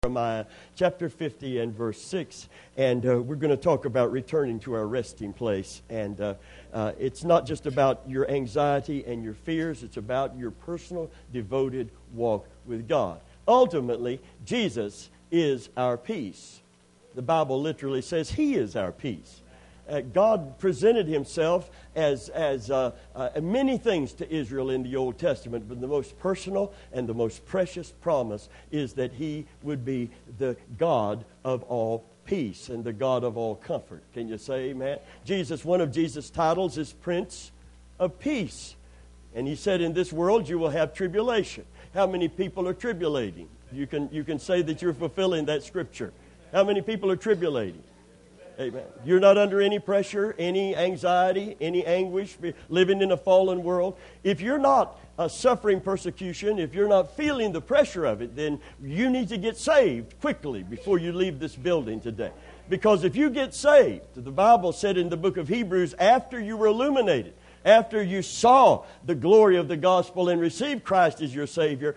Jeremiah chapter 50 and verse 6, and we're going to talk about returning to our resting place. And it's not just about your anxiety and your fears, it's about your personal, devoted walk with God. Ultimately, Jesus is our peace. The Bible literally says He is our peace. God presented Himself as many things to Israel in the Old Testament, but the most personal and the most precious promise is that He would be the God of all peace and the God of all comfort. Can you say amen? One of Jesus' titles is Prince of Peace. And He said, in this world you will have tribulation. How many people are tribulating? You can say that you're fulfilling that scripture. How many people are tribulating? Amen. You're not under any pressure, any anxiety, any anguish, living in a fallen world. If you're not suffering persecution, if you're not feeling the pressure of it, then you need to get saved quickly before you leave this building today. Because if you get saved, the Bible said in the book of Hebrews, after you were illuminated, after you saw the glory of the gospel and received Christ as your Savior,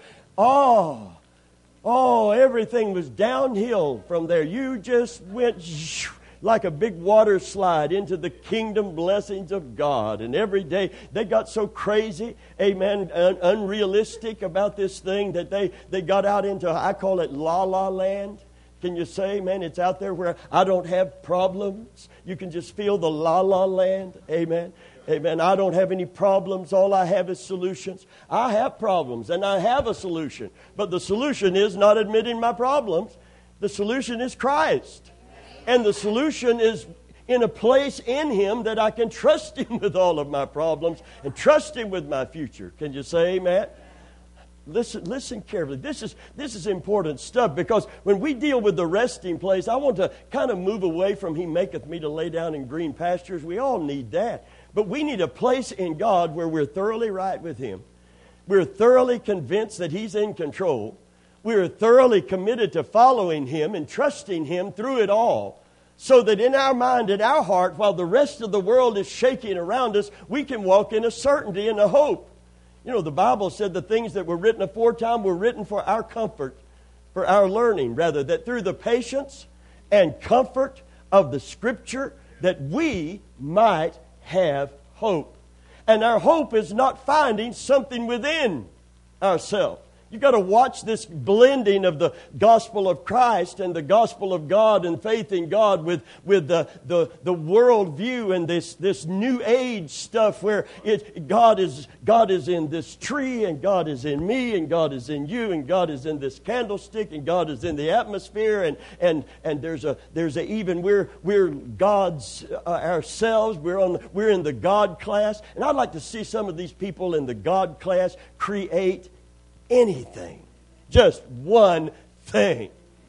everything was downhill from there. You just went like a big water slide into the kingdom blessings of God. And every day they got so crazy, amen, unrealistic about this thing that they got out into, I call it la-la land. Can you say, man, it's out there where I don't have problems. You can just feel the la-la land, amen. Amen. I don't have any problems. All I have is solutions. I have problems and I have a solution. But the solution is not admitting my problems. The solution is Christ. And the solution is in a place in Him that I can trust Him with all of my problems and trust Him with my future. Can you say amen? Listen carefully. This is important stuff, because when we deal with the resting place, I want to kind of move away from He maketh me to lay down in green pastures. We all need that. But we need a place in God where we're thoroughly right with Him. We're thoroughly convinced that He's in control. We're thoroughly committed to following Him and trusting Him through it all, so that in our mind and our heart, while the rest of the world is shaking around us, we can walk in a certainty and a hope. You know, the Bible said the things that were written aforetime were written for our comfort, for our learning, rather, that through the patience and comfort of the Scripture that we might have hope. And our hope is not finding something within ourselves. You've got to watch this blending of the gospel of Christ and the gospel of God and faith in God with the world view and this new age stuff where God is in this tree, and God is in me, and God is in you, and God is in this candlestick, and God is in the atmosphere, and there's a even we're God's ourselves. We're in the God class, and I'd like to see some of these people in the God class create anything, just one thing.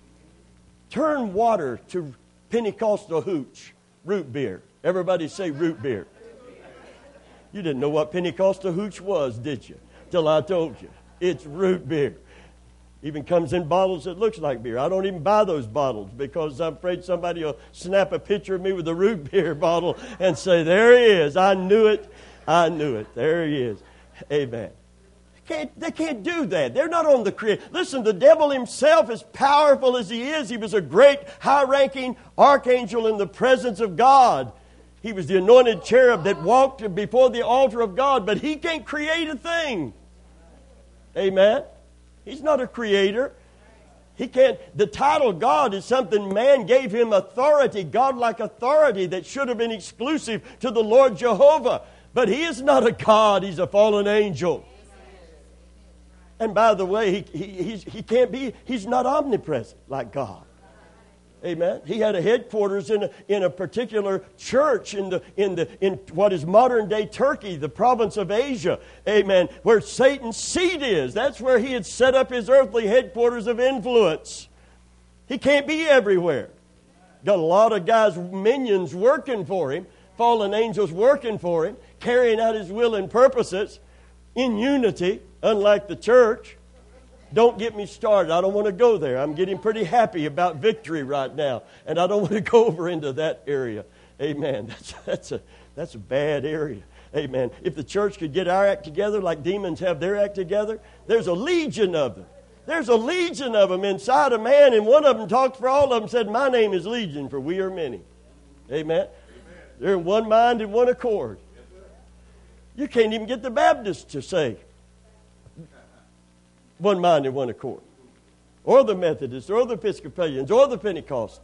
Turn water to Pentecostal hooch, root beer. Everybody say root beer. You didn't know what Pentecostal hooch was, did you? Till I told you. It's root beer. Even comes in bottles that looks like beer. I don't even buy those bottles because I'm afraid somebody will snap a picture of me with a root beer bottle and say, there he is. I knew it. There he is. Amen. They can't do that. They're not on the creation. Listen, the devil himself, as powerful as he is, he was a great, high-ranking archangel in the presence of God. He was the anointed cherub that walked before the altar of God, but he can't create a thing. Amen? He's not a creator. He can't. The title God is something man gave him authority, godlike authority that should have been exclusive to the Lord Jehovah. But he is not a God. He's a fallen angel. And by the way, he can't be, he's not omnipresent like God. Amen. He had a headquarters in a particular church in what is modern day Turkey, the province of Asia. Amen. Where Satan's seat is. That's where he had set up his earthly headquarters of influence. He can't be everywhere. Got a lot of guys, minions working for him, fallen angels working for him, carrying out his will and purposes in unity. Unlike the church. Don't get me started. I don't want to go there. I'm getting pretty happy about victory right now, and I don't want to go over into that area. Amen. That's a bad area. Amen. If the church could get our act together like demons have their act together, there's a legion of them. There's a legion of them inside a man, and one of them talked for all of them and said, my name is Legion, for we are many. Amen? They're in one mind and one accord. You can't even get the Baptists to say one mind and one accord. Or the Methodists, or the Episcopalians, or the Pentecostals.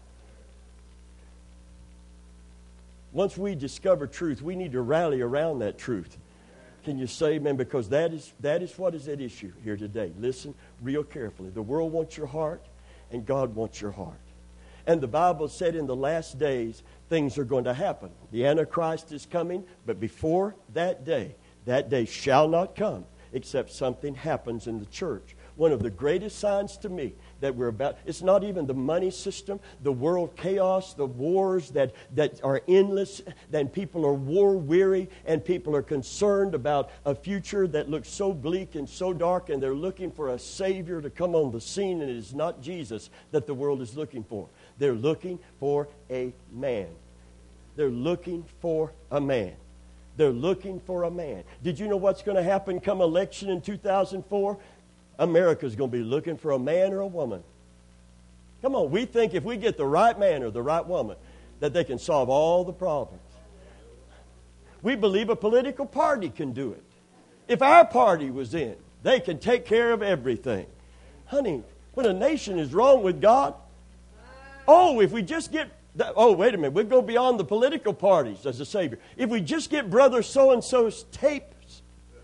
Once we discover truth, we need to rally around that truth. Can you say amen? Because that is what is at issue here today. Listen real carefully. The world wants your heart, and God wants your heart. And the Bible said in the last days, things are going to happen. The Antichrist is coming, but before that day shall not come except something happens in the church. One of the greatest signs to me that we're about, it's not even the money system, the world chaos, the wars that are endless, then people are war weary and people are concerned about a future that looks so bleak and so dark, and they're looking for a Savior to come on the scene, and it is not Jesus that the world is looking for. They're looking for a man. They're looking for a man. They're looking for a man. Did you know what's going to happen come election in 2004? America's going to be looking for a man or a woman. Come on, we think if we get the right man or the right woman, that they can solve all the problems. We believe a political party can do it. If our party was in, they can take care of everything. Honey, when a nation is wrong with God, if we just get... wait a minute, we'll go beyond the political parties as a Savior. If we just get Brother So-and-so's tapes,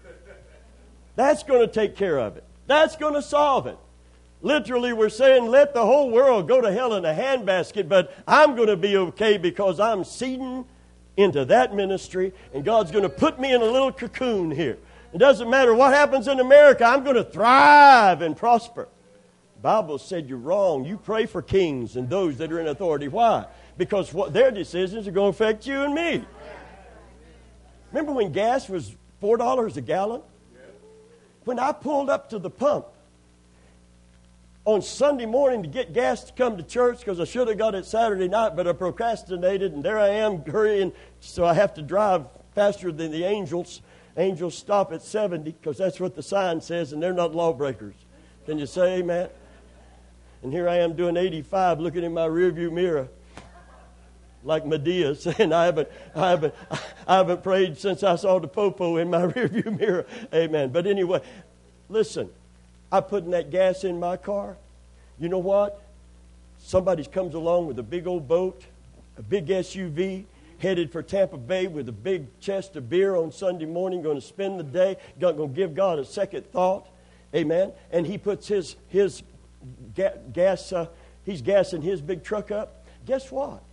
that's going to take care of it. That's going to solve it. Literally, we're saying, let the whole world go to hell in a handbasket, but I'm going to be okay because I'm seeding into that ministry, and God's going to put me in a little cocoon here. It doesn't matter what happens in America, I'm going to thrive and prosper. The Bible said you're wrong. You pray for kings and those that are in authority. Why? Because their decisions are going to affect you and me. Remember when gas was $4 a gallon? When I pulled up to the pump on Sunday morning to get gas to come to church, because I should have got it Saturday night, but I procrastinated, and there I am hurrying, so I have to drive faster than the angels. Angels stop at 70, because that's what the sign says, and they're not lawbreakers. Can you say amen? And here I am doing 85, looking in my rearview mirror, like Medea, saying, I haven't prayed since I saw the popo in my rearview mirror. Amen. But anyway, listen, I put that gas in my car. You know what? Somebody comes along with a big old boat, a big SUV, headed for Tampa Bay with a big chest of beer on Sunday morning, going to spend the day, going to give God a second thought. Amen. And he puts his gas, he's gassing his big truck up. Guess what?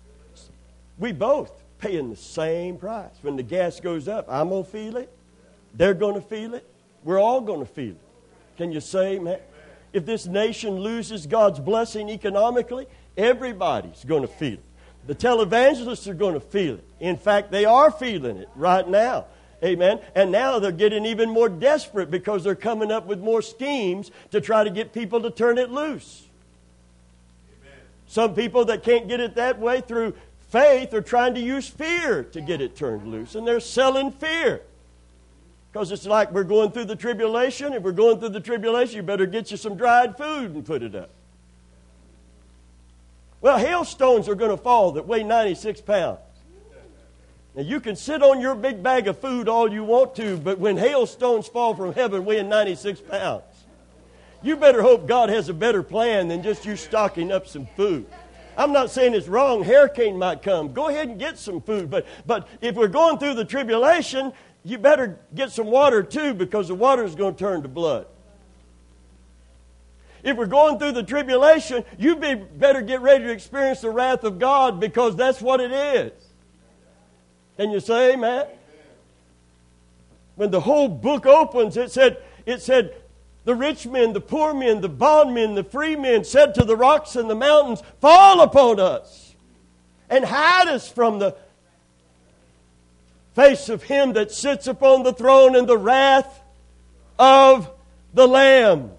We both paying the same price. When the gas goes up, I'm going to feel it. They're going to feel it. We're all going to feel it. Can you say, man? If this nation loses God's blessing economically, everybody's going to feel it. The televangelists are going to feel it. In fact, they are feeling it right now. Amen. And now they're getting even more desperate because they're coming up with more schemes to try to get people to turn it loose. Amen. Some people that can't get it that way through faith are trying to use fear to get it turned loose. And they're selling fear. Because it's like we're going through the tribulation. If we're going through the tribulation, you better get you some dried food and put it up. Well, hailstones are going to fall that weigh 96 pounds. Now, you can sit on your big bag of food all you want to, but when hailstones fall from heaven weighing 96 pounds, you better hope God has a better plan than just you stocking up some food. I'm not saying it's wrong. Hurricane might come. Go ahead and get some food. But if we're going through the tribulation, you better get some water too, because the water is going to turn to blood. If we're going through the tribulation, you better get ready to experience the wrath of God, because that's what it is. Can you say amen? When the whole book opens, it said, the rich men, the poor men, the bondmen, the free men said to the rocks and the mountains, fall upon us and hide us from the face of him that sits upon the throne and the wrath of the Lamb.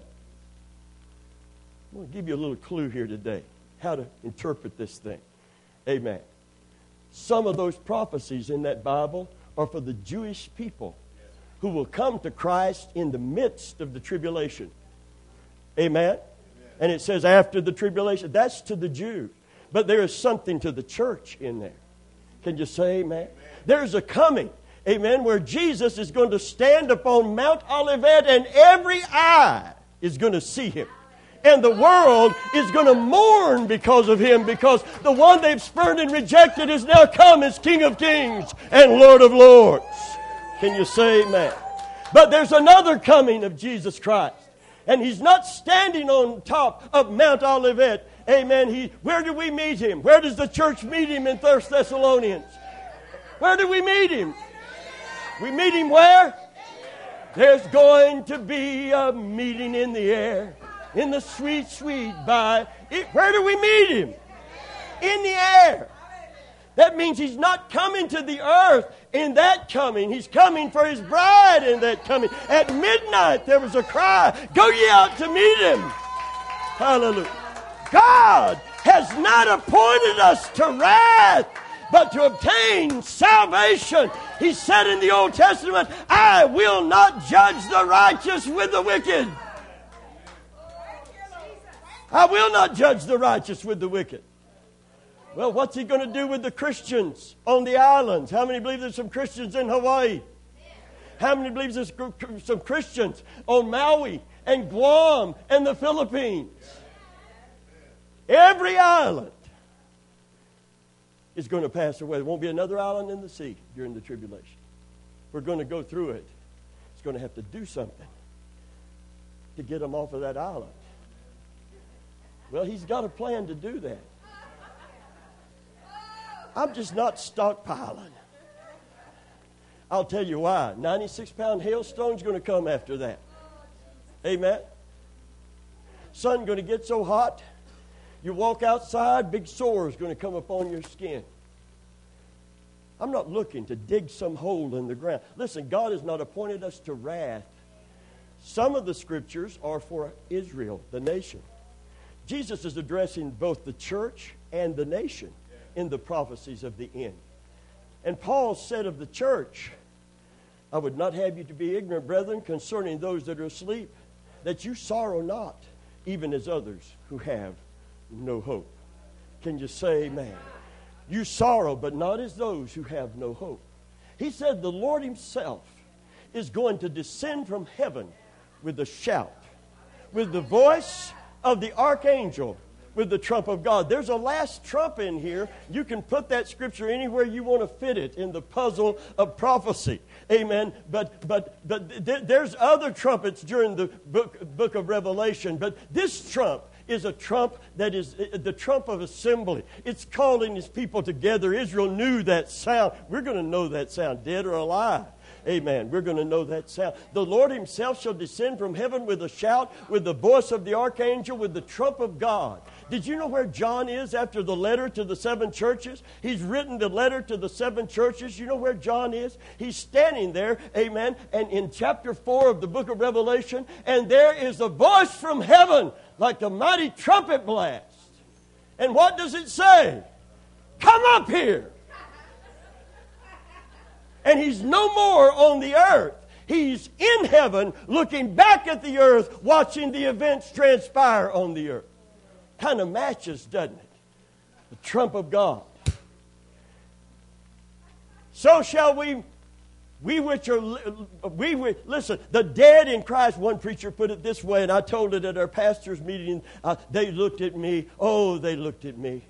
I want to give you a little clue here today how to interpret this thing. Amen. Some of those prophecies in that Bible are for the Jewish people who will come to Christ in the midst of the tribulation. Amen? And it says after the tribulation. That's to the Jews. But there is something to the church in there. Can you say amen? There's a coming, amen, where Jesus is going to stand upon Mount Olivet and every eye is going to see him. And the world is going to mourn because of him, because the one they've spurned and rejected is now come as King of Kings and Lord of Lords. Can you say amen? But there's another coming of Jesus Christ. And he's not standing on top of Mount Olivet. Amen. Where do we meet him? Where does the church meet him in 1 Thessalonians? Where do we meet him? We meet him where? There's going to be a meeting in the air. In the sweet, sweet by. Where do we meet him? In the air. That means he's not coming to the earth in that coming. He's coming for his bride in that coming. At midnight there was a cry, go ye out to meet him. Hallelujah. God has not appointed us to wrath, but to obtain salvation. He said in the Old Testament, I will not judge the righteous with the wicked. I will not judge the righteous with the wicked. Well, what's he going to do with the Christians on the islands? How many believe there's some Christians in Hawaii? How many believe there's some Christians on Maui and Guam and the Philippines? Every island is going to pass away. There won't be another island in the sea during the tribulation. We're going to go through it. It's going to have to do something to get them off of that island. Well, he's got a plan to do that. I'm just not stockpiling. I'll tell you why. 96-pound hailstone's going to come after that. Amen? Sun going to get so hot, you walk outside, big sore is going to come upon your skin. I'm not looking to dig some hole in the ground. Listen, God has not appointed us to wrath. Some of the scriptures are for Israel, the nation. Jesus is addressing both the church and the nation in the prophecies of the end. And Paul said of the church, I would not have you to be ignorant, brethren, concerning those that are asleep, that you sorrow not, even as others who have no hope. Can you say amen? You sorrow, but not as those who have no hope. He said the Lord himself is going to descend from heaven with a shout, with the voice of the archangel, with the trump of God. There's a last trump in here. You can put that scripture anywhere you want to fit it in the puzzle of prophecy. Amen. But there's other trumpets during the book of Revelation. But this trump is a trump that is the trump of assembly. It's calling his people together. Israel knew that sound. We're going to know that sound, dead or alive. Amen. We're going to know that sound. The Lord himself shall descend from heaven with a shout, with the voice of the archangel, with the trump of God. Did you know where John is after the letter to the 7 churches? He's written the letter to the 7 churches. You know where John is? He's standing there, amen, and in chapter 4 of the book of Revelation, and there is a voice from heaven like a mighty trumpet blast. And what does it say? Come up here. And he's no more on the earth. He's in heaven looking back at the earth, watching the events transpire on the earth. Kind of matches, doesn't it? The trump of God. So shall we listen, the dead in Christ, one preacher put it this way, and I told it at our pastor's meeting, they looked at me. Oh, they looked at me.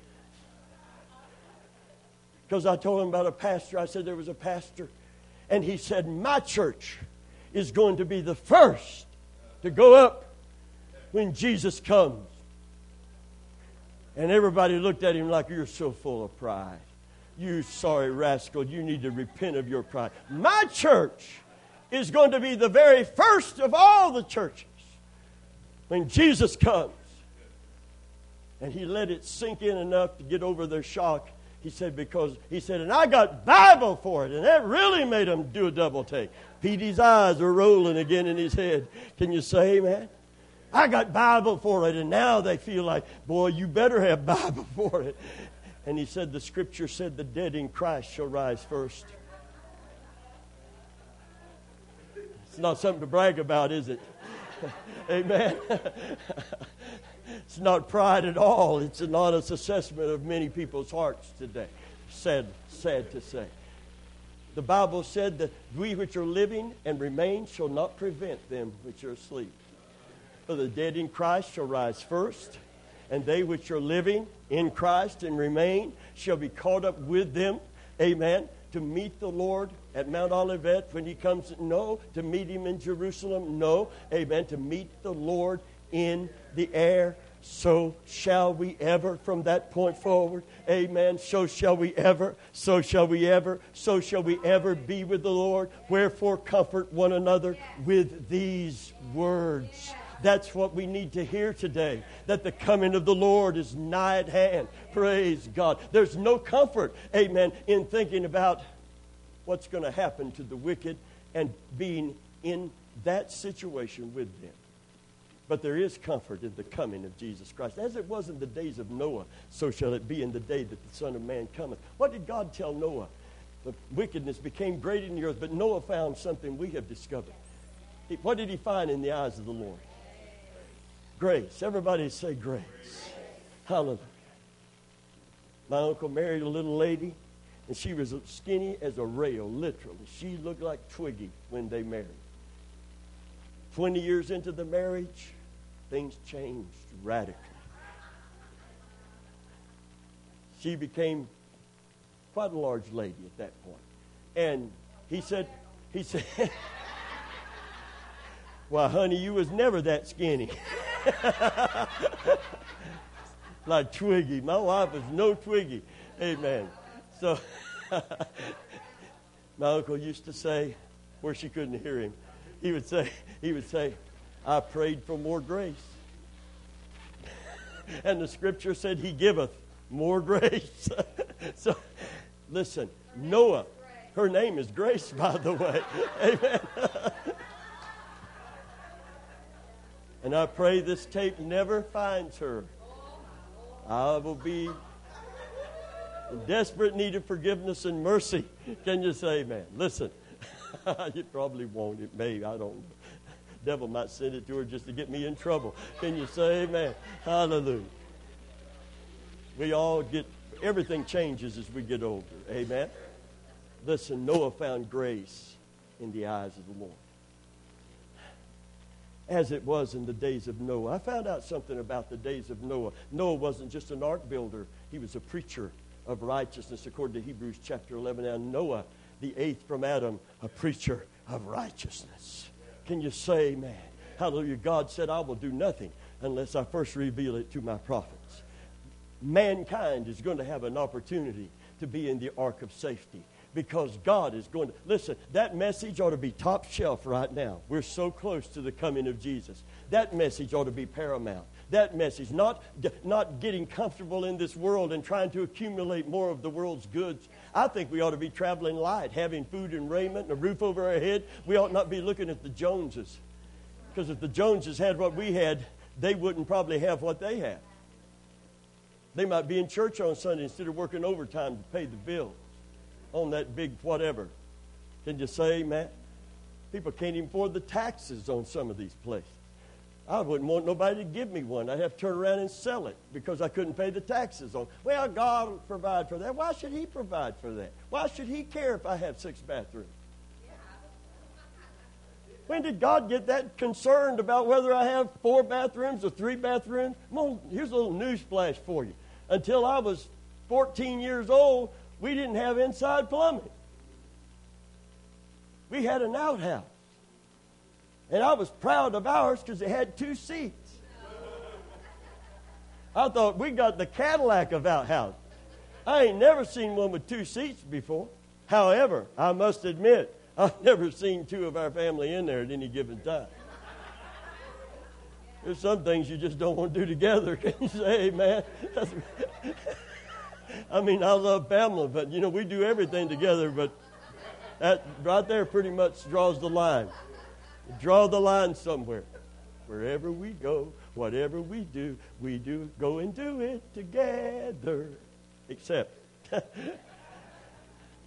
Because I told him about a pastor. I said there was a pastor. And he said, my church is going to be the first to go up when Jesus comes. And everybody looked at him like, you're so full of pride. You sorry rascal, you need to repent of your pride. My church is going to be the very first of all the churches when Jesus comes. And he let it sink in enough to get over their shock. He said, and I got Bible for it. And that really made him do a double take. Petey's eyes are rolling again in his head. Can you say amen? I got Bible for it. And now they feel like, boy, you better have Bible for it. And he said, the scripture said the dead in Christ shall rise first. It's not something to brag about, is it? Amen. It's not pride at all. It's an honest assessment of many people's hearts today. Sad to say. The Bible said that we which are living and remain shall not prevent them which are asleep. For the dead in Christ shall rise first, and they which are living in Christ and remain shall be caught up with them, amen, to meet the Lord at Mount Olivet when he comes. No, to meet him in Jerusalem. No, amen, to meet the Lord in the air. So shall we ever from that point forward. Amen. So shall we ever. So shall we ever. So shall we ever be with the Lord. Wherefore comfort one another with these words. That's what we need to hear today, that the coming of the Lord is nigh at hand. Praise God. There's no comfort, amen, in thinking about what's going to happen to the wicked and being in that situation with them. But there is comfort in the coming of Jesus Christ. As it was in the days of Noah, so shall it be in the day that the Son of Man cometh. What did God tell Noah? The wickedness became great in the earth, but Noah found something we have discovered. What did he find in the eyes of the Lord? Grace. Everybody say grace. Hallelujah. My uncle married a little lady, and she was skinny as a rail, literally. She looked like Twiggy when they married. 20 years into the marriage, things changed radically. She became quite a large lady at that point. And he said, "Why, honey, you was never that skinny." Like Twiggy. My wife was no Twiggy. Amen. So my uncle used to say, where she couldn't hear him, he would say, "I prayed for more grace." And the scripture said he giveth more grace. So listen, Noah, her name is Grace, by the way. Amen. And I pray this tape never finds her. I will be in desperate need of forgiveness and mercy. Can you say amen? Listen, you probably won't. It may. I don't know. Devil might send it to her just to get me in trouble. Can you say amen? Hallelujah. We all everything changes as we get older. Amen. Listen, Noah found grace in the eyes of the Lord, as it was in the days of Noah. I found out something about the days of Noah. Noah wasn't just an ark builder. He was a preacher of righteousness, according to Hebrews chapter 11. And Noah, the eighth from Adam, a preacher of righteousness. Can you say amen? Hallelujah. God said, "I will do nothing unless I first reveal it to my prophets." Mankind is going to have an opportunity to be in the ark of safety, because God is going to... Listen, that message ought to be top shelf right now. We're so close to the coming of Jesus. That message ought to be paramount. That message, not getting comfortable in this world and trying to accumulate more of the world's goods. I think we ought to be traveling light, having food and raiment and a roof over our head. We ought not be looking at the Joneses. Because if the Joneses had what we had, they wouldn't probably have what they have. They might be in church on Sunday instead of working overtime to pay the bills on that big whatever. Can you say amen? People can't even afford the taxes on some of these places. I wouldn't want nobody to give me one. I'd have to turn around and sell it because I couldn't pay the taxes on. Well, God will provide for that. Why should he provide for that? Why should he care if I have 6 bathrooms? When did God get that concerned about whether I have 4 bathrooms or 3 bathrooms? Here's a little news flash for you. Until I was 14 years old, we didn't have inside plumbing. We had an outhouse. And I was proud of ours because it had 2 seats. I thought we got the Cadillac of outhouses. I ain't never seen one with 2 seats before. However, I must admit, I've never seen 2 of our family in there at any given time. There's some things you just don't want to do together. Can you say amen? I mean, I love Pamela, but, we do everything together, but that right there pretty much draws the line. Draw the line somewhere. Wherever we go, whatever we do go and do it together. Except,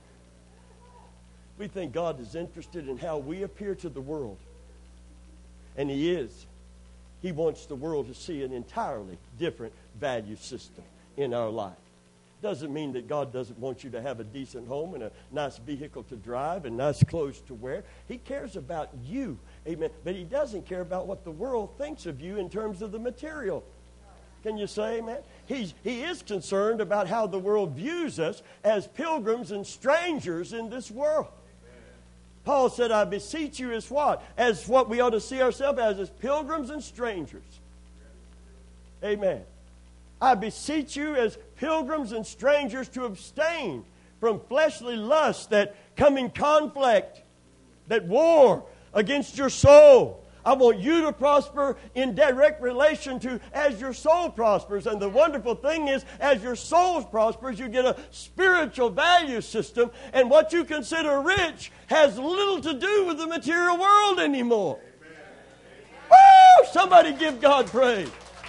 we think God is interested in how we appear to the world. And He is. He wants the world to see an entirely different value system in our life. Doesn't mean that God doesn't want you to have a decent home and a nice vehicle to drive and nice clothes to wear. He cares about you, amen. But He doesn't care about what the world thinks of you in terms of the material. Can you say amen? He is concerned about how the world views us as pilgrims and strangers in this world. Paul said, I beseech you as what? As what we ought to see ourselves as pilgrims and strangers. Amen. I beseech you as pilgrims and strangers to abstain from fleshly lusts that come in conflict, that war against your soul. I want you to prosper in direct relation to as your soul prospers. And the wonderful thing is, as your soul prospers, you get a spiritual value system. And what you consider rich has little to do with the material world anymore. Woo! Somebody give God praise.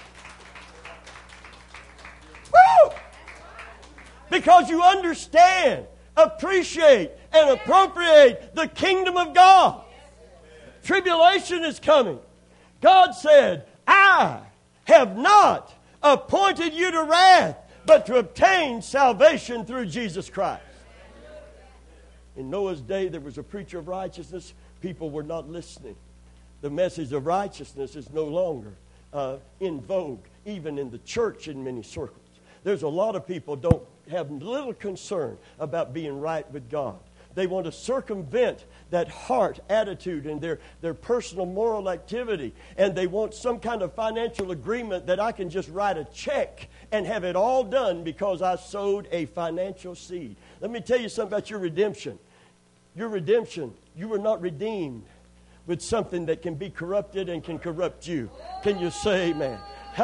Woo! Because you understand, appreciate, and appropriate the kingdom of God. Tribulation is coming. God said, I have not appointed you to wrath, but to obtain salvation through Jesus Christ. In Noah's day, there was a preacher of righteousness. People were not listening. The message of righteousness is no longer in vogue, even in the church in many circles. There's a lot of people don't have little concern about being right with God. They want to circumvent that heart attitude and their personal moral activity. And they want some kind of financial agreement that I can just write a check and have it all done because I sowed a financial seed. Let me tell you something about your redemption. Your redemption, you were not redeemed with something that can be corrupted and can corrupt you. Can you say amen?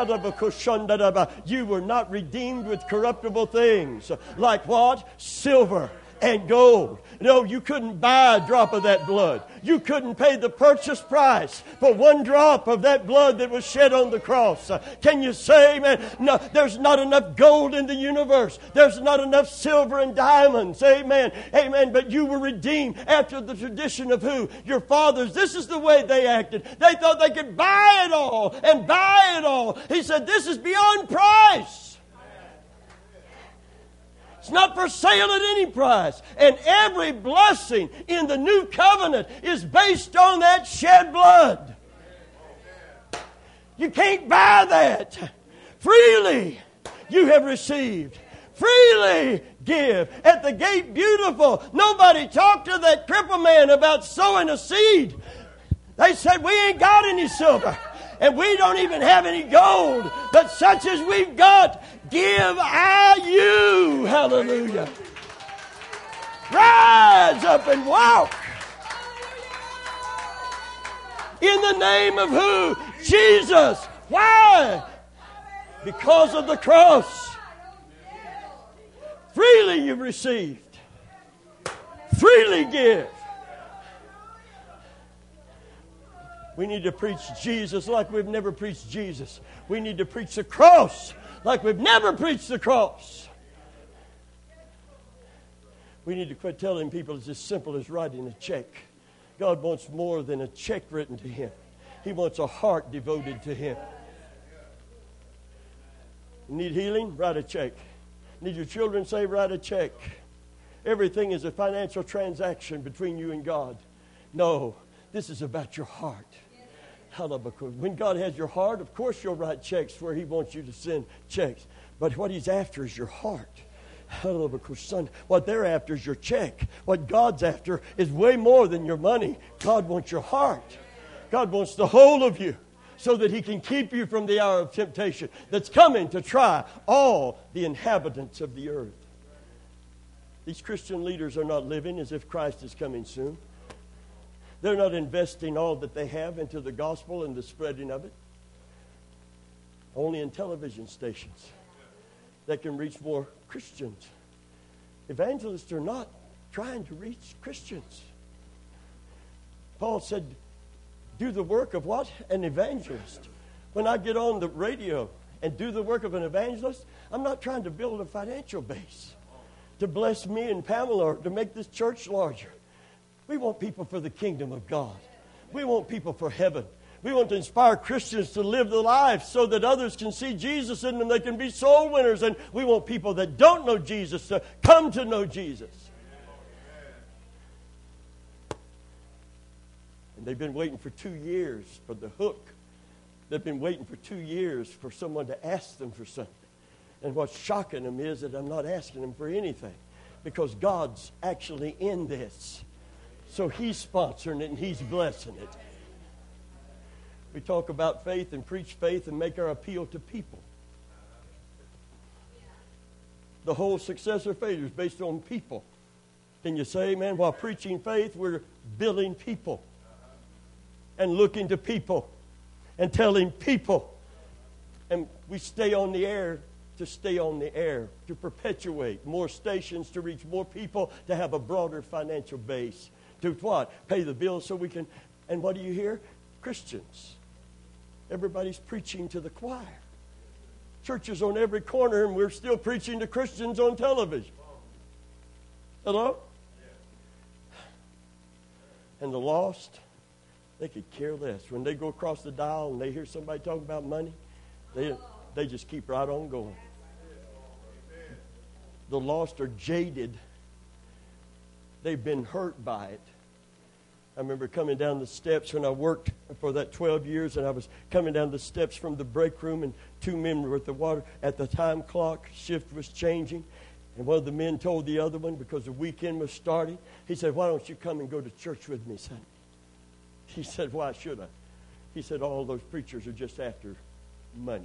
You were not redeemed with corruptible things. Like what? Silver and gold. No, you couldn't buy a drop of that blood. You couldn't pay the purchase price for one drop of that blood that was shed on the cross. Can you say, amen? No, there's not enough gold in the universe. There's not enough silver and diamonds. Amen. Amen. But you were redeemed after the tradition of who? Your fathers. This is the way they acted. They thought they could buy it all and buy it all. He said, this is beyond price. It's not for sale at any price. And every blessing in the new covenant is based on that shed blood. You can't buy that. Freely you have received. Freely give. At the gate beautiful, nobody talked to that crippled man about sowing a seed. They said, we ain't got any silver. And we don't even have any gold. But such as we've got, give I you. Hallelujah. Rise up and walk. In the name of who? Jesus. Why? Because of the cross. Freely you've received. Freely give. We need to preach Jesus like we've never preached Jesus. We need to preach the cross like we've never preached the cross. We need to quit telling people it's as simple as writing a check. God wants more than a check written to Him. He wants a heart devoted to Him. You need healing? Write a check. Need your children saved? Write a check. Everything is a financial transaction between you and God. No, this is about your heart. When God has your heart, of course you'll write checks where He wants you to send checks. But what He's after is your heart. What they're after is your check. What God's after is way more than your money. God wants your heart. God wants the whole of you so that He can keep you from the hour of temptation that's coming to try all the inhabitants of the earth. These Christian leaders are not living as if Christ is coming soon. They're not investing all that they have into the gospel and the spreading of it. Only in television stations that can reach more Christians. Evangelists are not trying to reach Christians. Paul said, do the work of what? An evangelist. When I get on the radio and do the work of an evangelist, I'm not trying to build a financial base to bless me and Pamela or to make this church larger. We want people for the kingdom of God. We want people for heaven. We want to inspire Christians to live the life so that others can see Jesus in them. They can be soul winners. And we want people that don't know Jesus to come to know Jesus. And they've been waiting for 2 years for the hook. They've been waiting for 2 years for someone to ask them for something. And what's shocking them is that I'm not asking them for anything, because God's actually in this. So He's sponsoring it and He's blessing it. We talk about faith and preach faith and make our appeal to people. The whole success or failure is based on people. Can you say amen? While preaching faith, we're building people and looking to people and telling people. And we stay on the air to stay on the air, to perpetuate more stations, to reach more people, to have a broader financial base. To what? Pay the bills so we can. And what do you hear? Christians. Everybody's preaching to the choir. Churches on every corner, and we're still preaching to Christians on television. Hello? And the lost, they could care less. When they go across the dial and they hear somebody talking about money, they just keep right on going. The lost are jaded. They've been hurt by it. I remember coming down the steps when I worked for that 12 years, and I was coming down the steps from the break room, and 2 men were at the water. At the time clock, shift was changing, and one of the men told the other one, because the weekend was starting, he said, "Why don't you come and go to church with me Sunday?" He said, "Why should I?" He said, "All those preachers are just after money."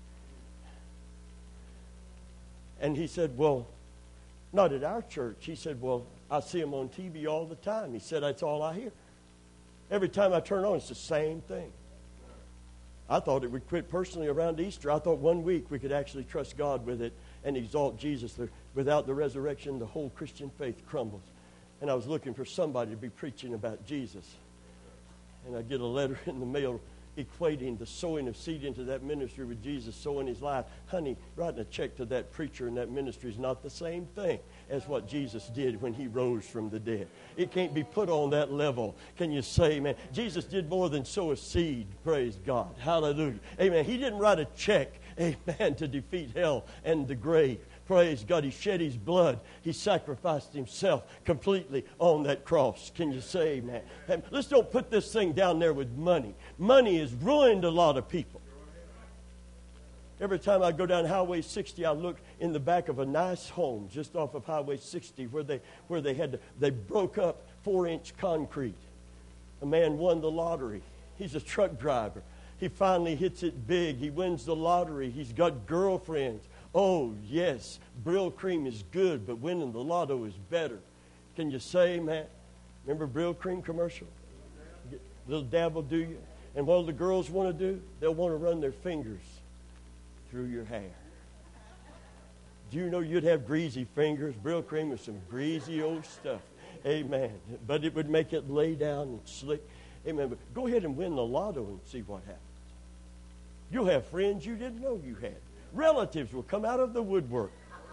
And he said, "Well, not at our church." He said, "Well, I see them on TV all the time." He said, "That's all I hear. Every time I turn on, it's the same thing." I thought it would quit personally around Easter. I thought 1 week we could actually trust God with it and exalt Jesus. Without the resurrection, the whole Christian faith crumbles. And I was looking for somebody to be preaching about Jesus. And I get a letter in the mail equating the sowing of seed into that ministry with Jesus sowing His life. Honey, writing a check to that preacher in that ministry is not the same thing as what Jesus did when He rose from the dead. It can't be put on that level. Can you say amen? Jesus did more than sow a seed. Praise God. Hallelujah. Amen. He didn't write a check, amen, to defeat hell and the grave. Praise God. He shed His blood. He sacrificed Himself completely on that cross. Can you say amen? Let's don't put this thing down there with money. Money has ruined a lot of people. Every time I go down Highway 60, I look in the back of a nice home just off of Highway 60 where they broke up 4-inch concrete. A man won the lottery. He's a truck driver. He finally hits it big. He wins the lottery. He's got girlfriends. Oh, yes, Brill-Cream is good, but winning the lotto is better. Can you say, man? Remember Brill-Cream commercial? Little dab will do you. And what do the girls want to do? They'll want to run their fingers through your hair. Do you know you'd have greasy fingers? Brill-Cream is some greasy old stuff. Amen. But it would make it lay down and slick. Amen. But go ahead and win the lotto and see what happens. You'll have friends you didn't know you had. Relatives will come out of the woodwork.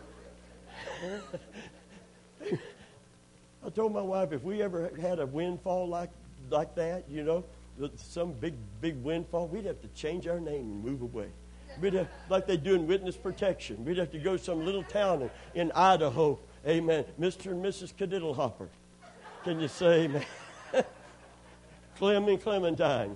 I told my wife, if we ever had a windfall like that, you know, some big windfall, we'd have to change our name and move away. We'd have, like they do in witness protection. We'd have to go to some little town in Idaho. Amen. Mr. and Mrs. Cadiddlehopper. Can you say amen? Clem and Clementine.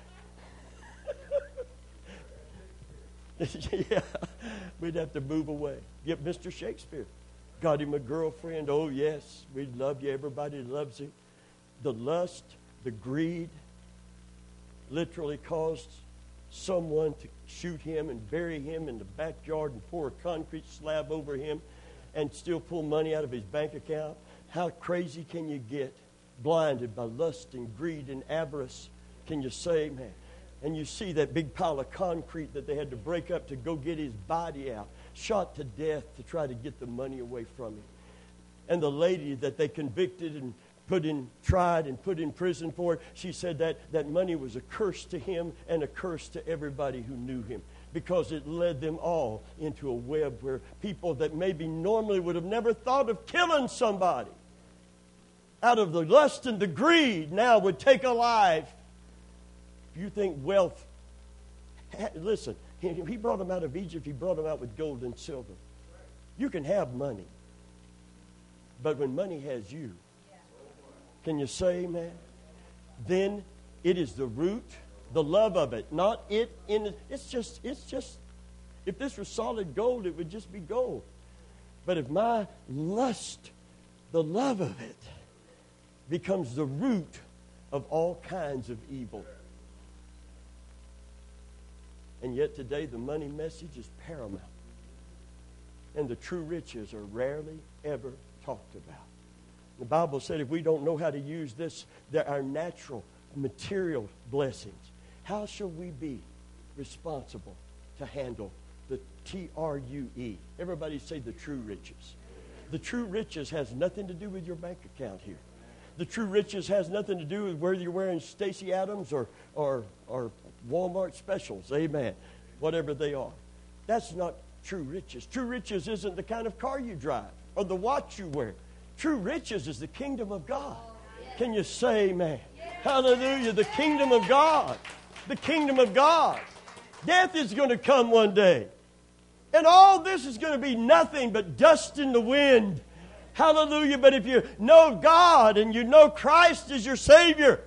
Yeah, we'd have to move away. Yet Mr. Shakespeare got him a girlfriend. Oh, yes, we love you. Everybody loves him. The lust, the greed literally caused someone to shoot him and bury him in the backyard and pour a concrete slab over him and still pull money out of his bank account. How crazy can you get? Blinded by lust and greed and avarice. Can you say, man? And you see that big pile of concrete that they had to break up to go get his body out, shot to death to try to get the money away from him. And the lady that they convicted and tried and put in prison for it, she said that money was a curse to him and a curse to everybody who knew him, because it led them all into a web where people that maybe normally would have never thought of killing somebody, out of the lust and the greed, now would take a life you think wealth, listen, he brought them out of Egypt. He brought them out with gold and silver. You can have money. But when money has you, can you say amen? Then it is the root, the love of it, not it in it. It's just, if this was solid gold, it would just be gold. But if my lust, the love of it, becomes the root of all kinds of evil. And yet today the money message is paramount. And the true riches are rarely ever talked about. The Bible said if we don't know how to use this, our natural material blessings, how shall we be responsible to handle the TRUE? Everybody say the true riches. The true riches has nothing to do with your bank account here. The true riches has nothing to do with whether you're wearing Stacey Adams or Walmart specials. Amen. Whatever they are. That's not true riches. True riches isn't the kind of car you drive or the watch you wear. True riches is the kingdom of God. Can you say amen? Hallelujah. The kingdom of God. The kingdom of God. Death is going to come one day. And all this is going to be nothing but dust in the wind. Hallelujah. But if you know God and you know Christ as your Savior,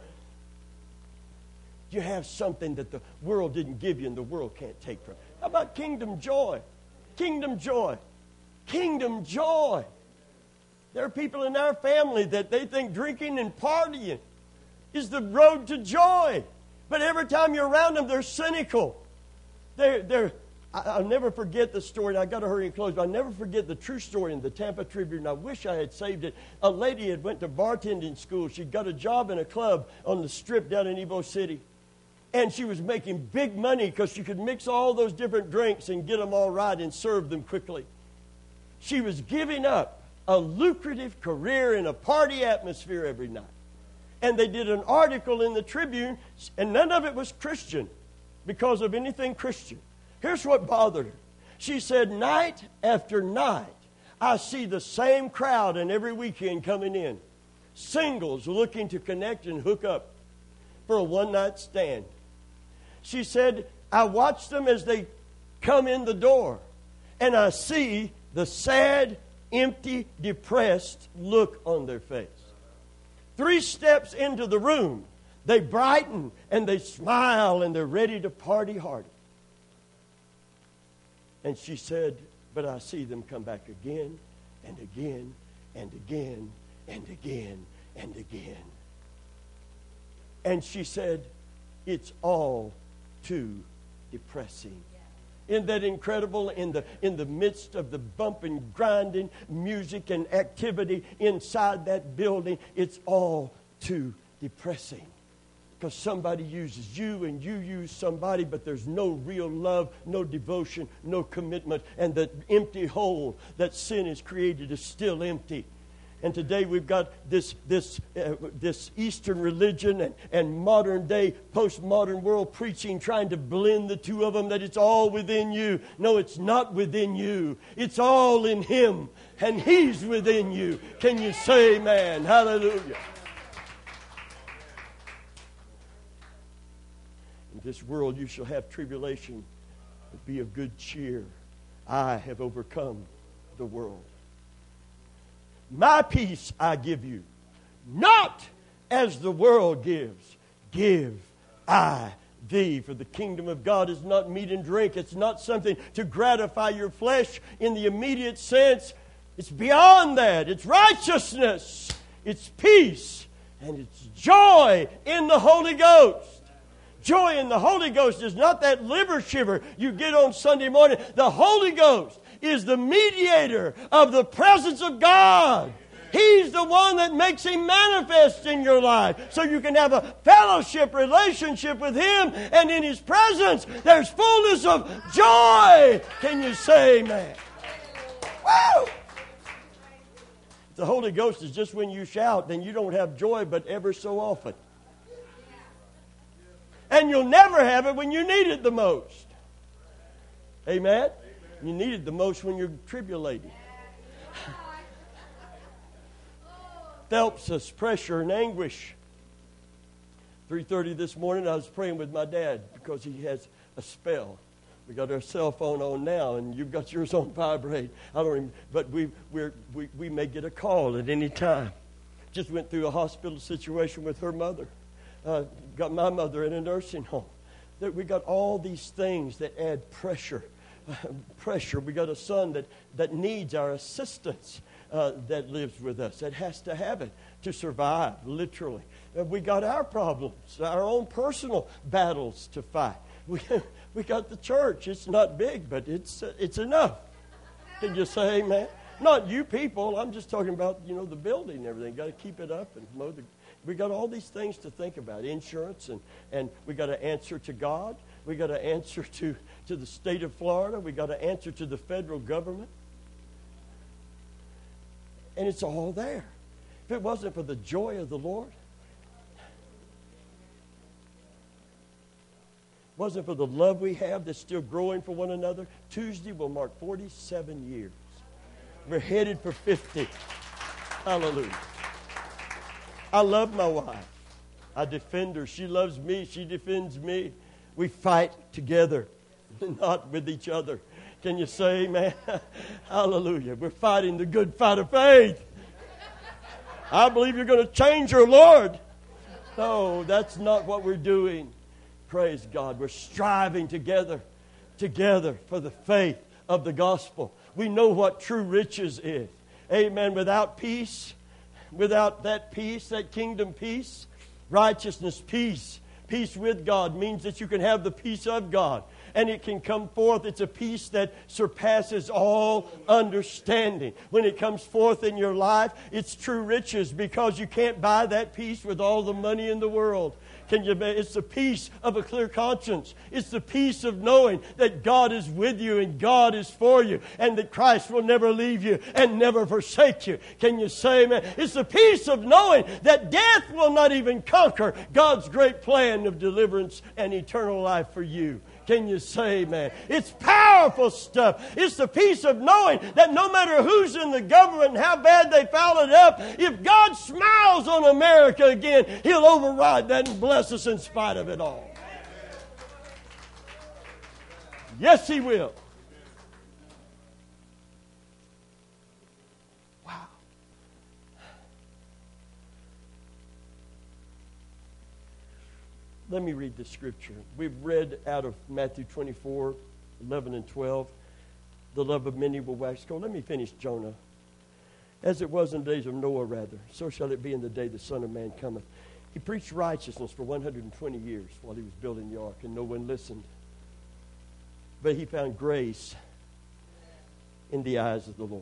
you have something that the world didn't give you and the world can't take from you. How about kingdom joy? Kingdom joy. Kingdom joy. There are people in our family that they think drinking and partying is the road to joy. But every time you're around them, they're cynical. I'll never forget the story. I've got to hurry and close. But I'll never forget the true story in the Tampa Tribune. I wish I had saved it. A lady had went to bartending school. She got a job in a club on the Strip down in Evo City. And she was making big money because she could mix all those different drinks and get them all right and serve them quickly. She was giving up a lucrative career in a party atmosphere every night. And they did an article in the Tribune, and none of it was Christian because of anything Christian. Here's what bothered her. She said, night after night, I see the same crowd and every weekend coming in. Singles looking to connect and hook up for a one-night stand. She said, I watch them as they come in the door, and I see the sad, empty, depressed look on their face. 3 steps into the room, they brighten and they smile and they're ready to party hardy. And she said, but I see them come back again and again and again and again and again. And she said, it's all too depressing. In that incredible, in the midst of the bumping, grinding music and activity inside that building, it's all too depressing. Because somebody uses you and you use somebody, but there's no real love, no devotion, no commitment. And the empty hole that sin has created is still empty. And today we've got this Eastern religion and modern day, postmodern world preaching trying to blend the two of them, that it's all within you. No, it's not within you. It's all in Him. And He's within you. Can you say amen? Hallelujah. In this world you shall have tribulation, but be of good cheer. I have overcome the world. My peace I give you, not as the world gives. Give I thee. For the kingdom of God is not meat and drink. It's not something to gratify your flesh in the immediate sense. It's beyond that. It's righteousness. It's peace. And it's joy in the Holy Ghost. Joy in the Holy Ghost is not that liver shiver you get on Sunday morning. The Holy Ghost is the mediator of the presence of God. He's the one that makes Him manifest in your life so you can have a fellowship relationship with Him, and in His presence there's fullness of joy. Can you say amen? Woo! If the Holy Ghost is just when you shout, then you don't have joy but ever so often. And you'll never have it when you need it the most. Amen? You need it the most when you're tribulated. Phelps, pressure and anguish. 3:30 this morning, I was praying with my dad because he has a spell. We got our cell phone on now, and you've got yours on vibrate. I don't even, but we may get a call at any time. Just went through a hospital situation with her mother. Got my mother in a nursing home. We got all these things that add pressure. Pressure. We got a son that needs our assistance, that lives with us, that has to have it to survive, literally. We got our problems, our own personal battles to fight. We got the church. It's not big, but it's enough. Can you say amen? Not you people. I'm just talking about, the building and everything. Got to keep it up and mow the... We got all these things to think about. Insurance, and we got to answer to God. We got to answer to the state of Florida. We got to answer to the federal government. And it's all there. If it wasn't for the joy of the Lord, wasn't for the love we have that's still growing for one another, Tuesday will mark 47 years. We're headed for 50. Hallelujah. I love my wife. I defend her. She loves me. She defends me. We fight together, not with each other. Can you say amen? Hallelujah. We're fighting the good fight of faith. I believe you're going to change her, Lord. No, that's not what we're doing. Praise God. We're striving together for the faith of the gospel. We know what true riches is. Amen. Without peace, without that peace, that kingdom peace, righteousness, peace with God means that you can have the peace of God. And it can come forth. It's a peace that surpasses all understanding. When it comes forth in your life, it's true riches because you can't buy that peace with all the money in the world. It's the peace of a clear conscience. It's the peace of knowing that God is with you and God is for you and that Christ will never leave you and never forsake you. Can you say amen? It's the peace of knowing that death will not even conquer God's great plan of deliverance and eternal life for you. Can you say amen? It's powerful stuff. It's the peace of knowing that no matter who's in the government and how bad they foul it up, if God smiles on America again, He'll override that and bless us in spite of it all. Yes, He will. Wow. Let me read the scripture. We've read out of Matthew 24, 11 and 12. The love of many will wax cold. Let me finish Jonah. As it was in the days of Noah, rather, so shall it be in the day the Son of Man cometh. He preached righteousness for 120 years while he was building the ark, and no one listened. But he found grace in the eyes of the Lord.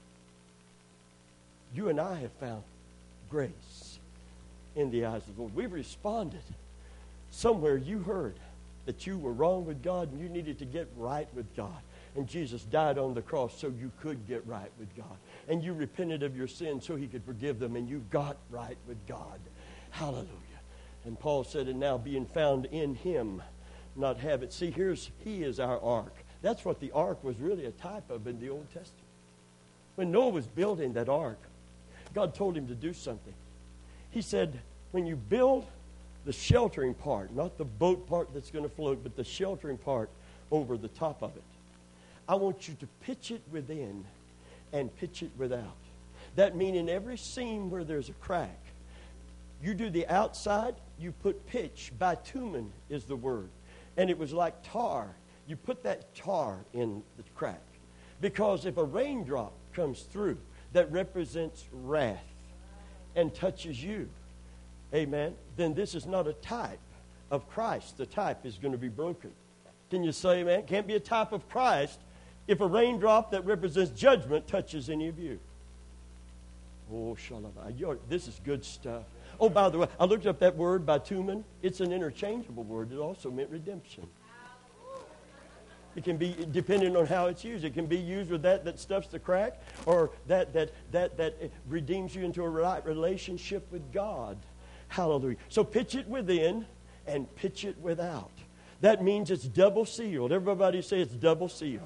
You and I have found grace in the eyes of the Lord. We've responded. Somewhere you heard that you were wrong with God and you needed to get right with God. And Jesus died on the cross so you could get right with God. And you repented of your sins so He could forgive them. And you got right with God. Hallelujah. And Paul said, and now being found in Him, not have it. See, He is our ark. That's what the ark was really a type of in the Old Testament. When Noah was building that ark, God told him to do something. He said, when you build the sheltering part, not the boat part that's going to float, but the sheltering part over the top of it, I want you to pitch it within and pitch it without. That means in every seam where there's a crack, you do the outside, you put pitch. Bitumen is the word. And it was like tar. You put that tar in the crack. Because if a raindrop comes through that represents wrath and touches you, amen, then this is not a type of Christ. The type is going to be broken. Can you say amen? Can't be a type of Christ if a raindrop that represents judgment touches any of you. Oh, shalom. This is good stuff. Oh, by the way, I looked up that word, bitumen. It's an interchangeable word. It also meant redemption. It can be, depending on how it's used, it can be used with that stuffs the crack, or that redeems you into a right relationship with God. Hallelujah. So pitch it within and pitch it without. That means it's double sealed. Everybody say it's double sealed.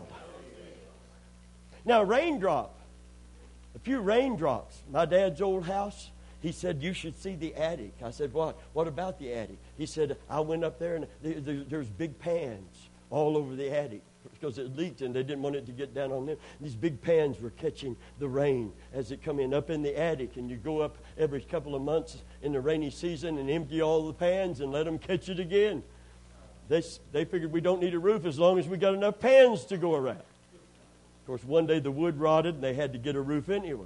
Now, a few raindrops. My dad's old house, He said, you should see the attic. I said, what? What about the attic? He said, I went up there and there's big pans all over the attic because it leaked and they didn't want it to get down on them. These big pans were catching the rain as it come in up in the attic. And you go up every couple of months in the rainy season and empty all the pans and let them catch it again. They figured we don't need a roof as long as we got enough pans to go around. Of course, one day the wood rotted and they had to get a roof anyway.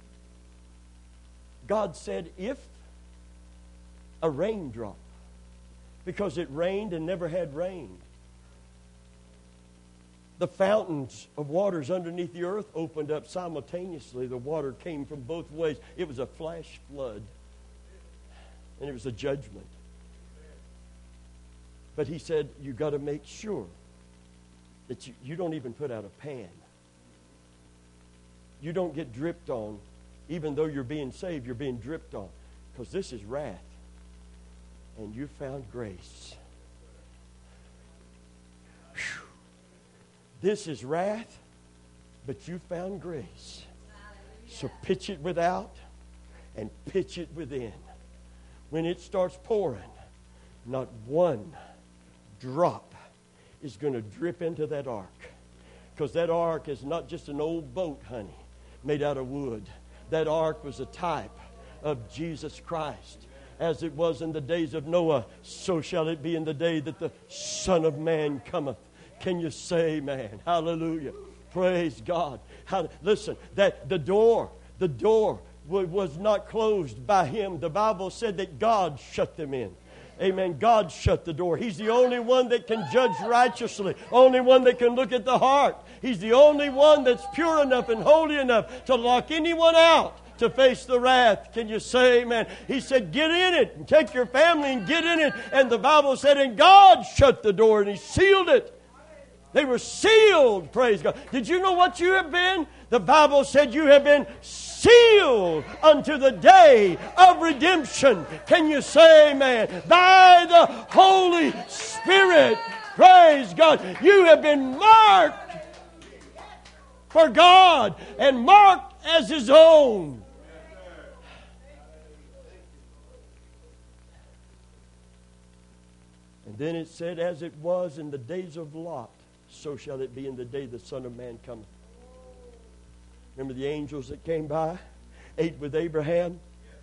God said, if a raindrop, because it rained and never had rain, the fountains of waters underneath the earth opened up simultaneously. The water came from both ways. It was a flash flood, and it was a judgment. But he said, you got to make sure that you don't even put out a pan. You don't get dripped on. Even though you're being saved, you're being dripped on. Because this is wrath. And you found grace. Whew. This is wrath, but you found grace. So pitch it without and pitch it within. When it starts pouring, not one drop is going to drip into that ark. Because that ark is not just an old boat, honey, made out of wood. That ark was a type of Jesus Christ. As it was in the days of Noah, so shall it be in the day that the Son of Man cometh. Can you say amen? Hallelujah. Praise God. Listen, that the door was not closed by him. The Bible said that God shut them in. Amen. God shut the door. He's the only one that can judge righteously. Only one that can look at the heart. He's the only one that's pure enough and holy enough to lock anyone out to face the wrath. Can you say amen? He said, get in it and take your family and get in it. And the Bible said, and God shut the door and he sealed it. They were sealed, praise God. Did you know what you have been? The Bible said you have been sealed unto the day of redemption. Can you say amen? By the Holy Spirit, praise God. You have been marked for God and marked as His own. And then it said, as it was in the days of Lot, so shall it be in the day the Son of Man cometh. Remember the angels that came by, ate with Abraham?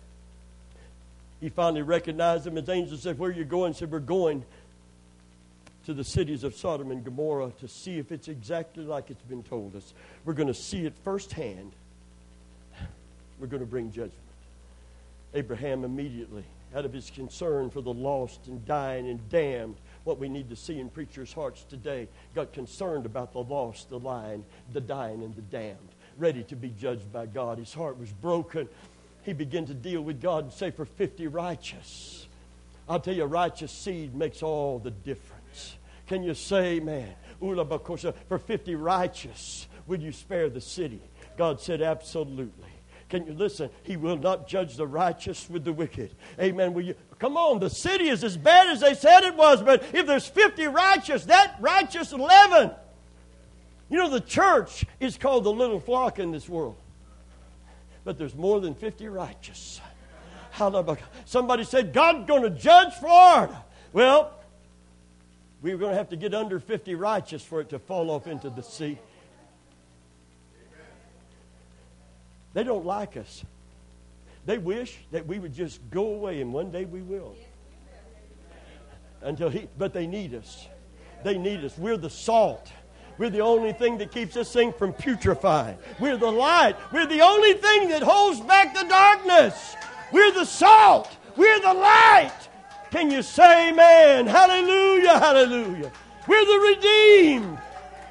He finally recognized them as angels. Said, where are you going? Said, we're going to the cities of Sodom and Gomorrah to see if it's exactly like it's been told us. We're going to see it firsthand. We're going to bring judgment. Abraham immediately, out of his concern for the lost and dying and damned, what we need to see in preachers' hearts today, got concerned about the lost, the dying, and the damned, ready to be judged by God. His heart was broken. He began to deal with God and say, for 50 righteous. I'll tell you, righteous seed makes all the difference. Can you say amen? For 50 righteous, will you spare the city? God said, absolutely. Can you listen? He will not judge the righteous with the wicked. Amen. Will you? Come on, the city is as bad as they said it was, but if there's 50 righteous, that righteous 11. You know, the church is called the little flock in this world. But there's more than 50 righteous. Somebody said, God's going to judge Florida. Well, we're going to have to get under 50 righteous for it to fall off into the sea. They don't like us. They wish that we would just go away, and one day we will. But they need us. They need us. We're the salt. We're the only thing that keeps this thing from putrefying. We're the light. We're the only thing that holds back the darkness. We're the salt. We're the light. Can you say amen? Hallelujah, hallelujah. We're the redeemed.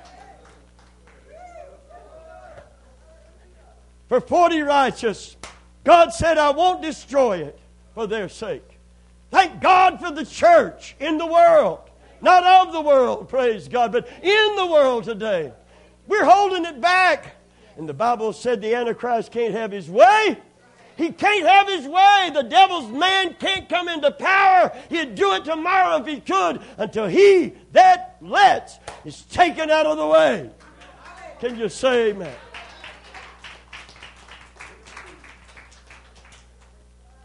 For 40 righteous, God said, I won't destroy it for their sake. Thank God for the church in the world. Not of the world, praise God, but in the world today. We're holding it back. And the Bible said the Antichrist can't have his way. He can't have his way. The devil's man can't come into power. He'd do it tomorrow if he could, until he that lets is taken out of the way. Can you say amen?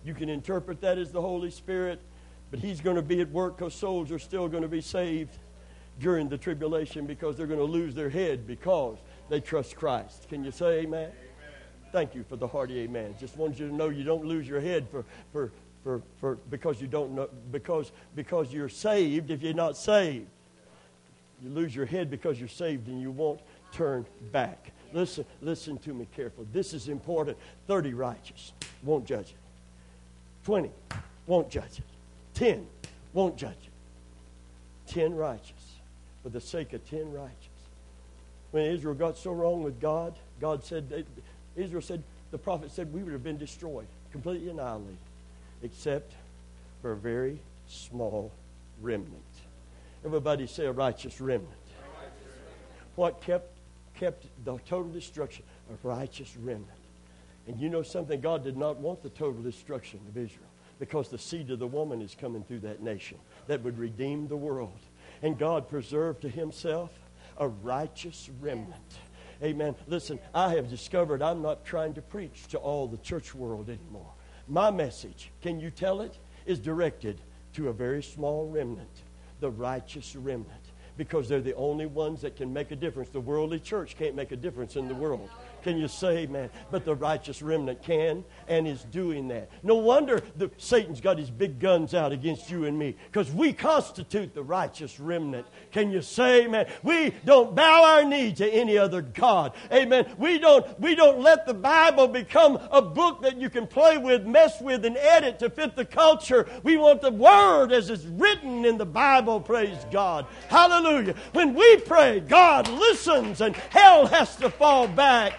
You can interpret that as the Holy Spirit, but He's going to be at work because souls are still going to be saved during the tribulation because they're going to lose their head because they trust Christ. Can you say amen? Amen. Thank you for the hearty amen. Just wanted you to know you don't lose your head because you don't know because you're saved if you're not saved. You lose your head because you're saved and you won't turn back. Listen to me carefully. This is important. 30 righteous won't judge it. 20 won't judge it. 10 won't judge it. 10 righteous for the sake of 10 righteous. When Israel got so wrong with God, Israel said, the prophet said, we would have been destroyed, completely annihilated, except for a very small remnant. Everybody say a righteous remnant. What kept the total destruction? A righteous remnant. And you know something? God did not want the total destruction of Israel because the seed of the woman is coming through that nation that would redeem the world. And God preserved to Himself a righteous remnant. Amen. Listen, I have discovered I'm not trying to preach to all the church world anymore. My message, can you tell it, is directed to a very small remnant, the righteous remnant, because they're the only ones that can make a difference. The worldly church can't make a difference in the world. Can you say amen? But the righteous remnant can and is doing that. No wonder Satan's got his big guns out against you and me, because we constitute the righteous remnant. Can you say amen? We don't bow our knee to any other God. Amen. We don't let the Bible become a book that you can play with, mess with, and edit to fit the culture. We want the Word as it's written in the Bible, praise God. Hallelujah. When we pray, God listens and hell has to fall back.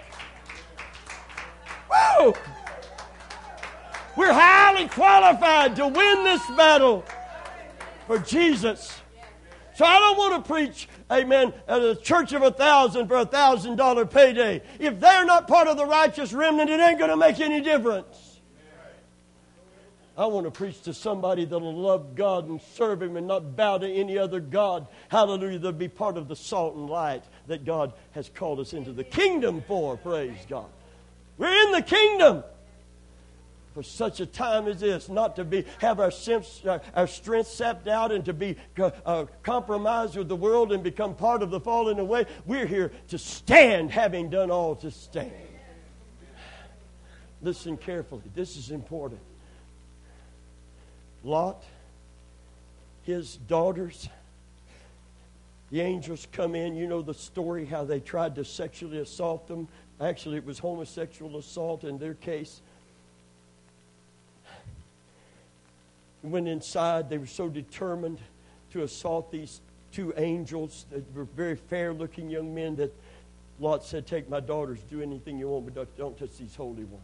Woo! We're highly qualified to win this battle for Jesus. So I don't want to preach, amen, at a church of 1,000 for $1,000 payday. If they're not part of the righteous remnant, it ain't going to make any difference. I want to preach to somebody that'll love God and serve Him and not bow to any other God. Hallelujah. They'll be part of the salt and light that God has called us into the kingdom for. Praise God. We're in the kingdom for such a time as this, not to have our strength sapped out and to be compromised with the world and become part of the falling away. We're here to stand, having done all to stand. Listen carefully. This is important. Lot, his daughters, the angels come in. You know the story, how they tried to sexually assault them. Actually, it was homosexual assault in their case. Went inside. They were so determined to assault these two angels that were very fair-looking young men that Lot said, take my daughters, do anything you want, but don't touch these holy ones.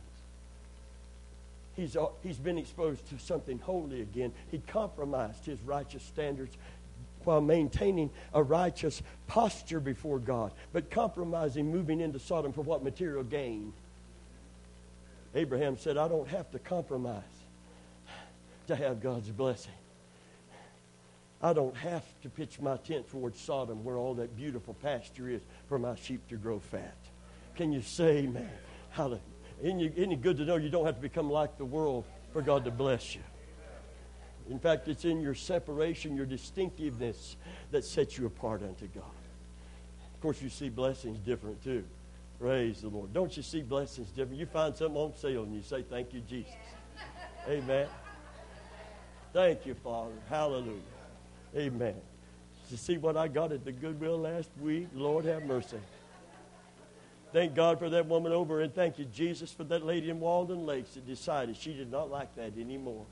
He's been exposed to something holy again. He compromised his righteous standards while maintaining a righteous posture before God, but compromising, moving into Sodom for what? Material gain. Abraham said, I don't have to compromise to have God's blessing. I don't have to pitch my tent towards Sodom where all that beautiful pasture is for my sheep to grow fat. Can you say amen? Hallelujah. Isn't it good to know you don't have to become like the world for God to bless you? In fact, it's in your separation, your distinctiveness that sets you apart unto God. Of course, you see blessings different too. Praise the Lord. Don't you see blessings different? You find something on sale and you say, thank you, Jesus. Amen. Thank you, Father. Hallelujah. Amen. You see what I got at the Goodwill last week? Lord have mercy. Thank God for that woman over, and thank you, Jesus, for that lady in Walden Lakes that decided she did not like that anymore.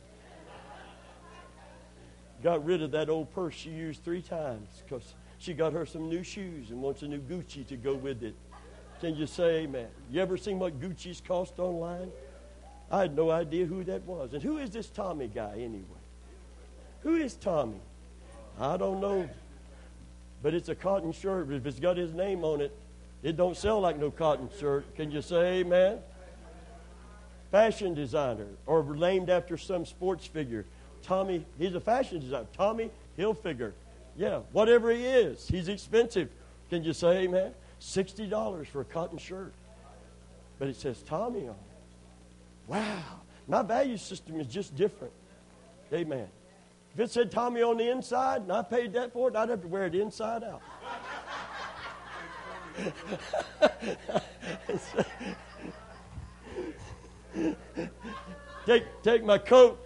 Got rid of that old purse she used 3 times because she got her some new shoes and wants a new Gucci to go with it. Can you say amen? You ever seen what Gucci's cost online? I had no idea who that was. And who is this Tommy guy anyway? Who is Tommy? I don't know. But it's a cotton shirt. If it's got his name on it, it don't sell like no cotton shirt. Can you say amen? Fashion designer, or named after some sports figure. Tommy, he's a fashion designer. Tommy Hilfiger. Yeah, whatever he is, he's expensive. Can you say amen? $60 for a cotton shirt. But it says Tommy on it. Wow. My value system is just different. Amen. If it said Tommy on the inside and I paid that for it, I'd have to wear it inside out. Take my coat.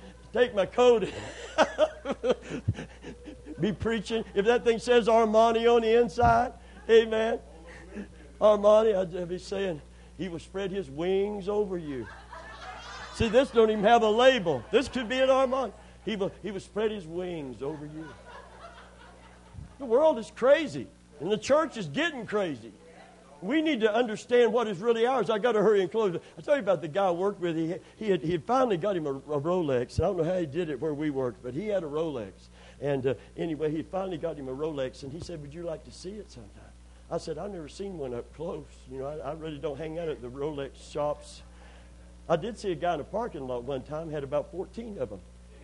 Be preaching. If that thing says Armani on the inside, amen. Armani, I'd be saying, He will spread His wings over you. See, this don't even have a label. This could be an Armani. He will spread His wings over you. The world is crazy, and the church is getting crazy. We need to understand what is really ours. I got to hurry and close. I tell you about the guy I worked with. He had finally got him a Rolex. I don't know how he did it where we worked, but he had a Rolex. And anyway, he finally got him a Rolex, and he said, "Would you like to see it sometime?" I said, "I've never seen one up close. You know, I really don't hang out at the Rolex shops." I did see a guy in a parking lot one time, had about 14 of them.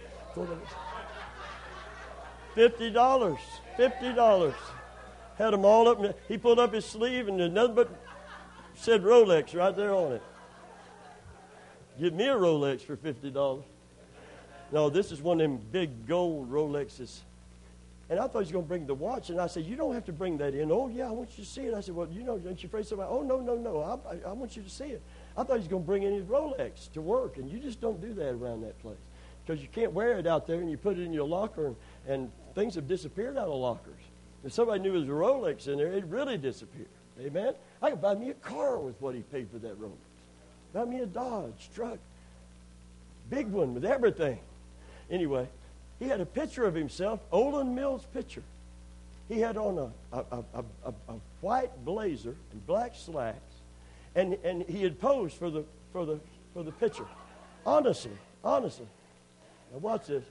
$50. Had them all up. He pulled up his sleeve, and there's nothing but said Rolex right there on it. Give me a Rolex for $50. No, this is one of them big gold Rolexes. And I thought he was going to bring the watch. And I said, "You don't have to bring that in." "Oh, yeah, I want you to see it." I said, "Well, you know, aren't you afraid somebody?" "Oh, no. I want you to see it." I thought he was going to bring in his Rolex to work. And you just don't do that around that place. Because you can't wear it out there, and you put it in your locker, and things have disappeared out of lockers. If somebody knew there was a Rolex in there, it'd really disappear. Amen? I could buy me a car with what he paid for that Rolex. Buy me a Dodge truck. Big one with everything. Anyway, he had a picture of himself, Olin Mills picture. He had on a white blazer and black slacks, and he had posed for the picture. Honestly. Now watch this.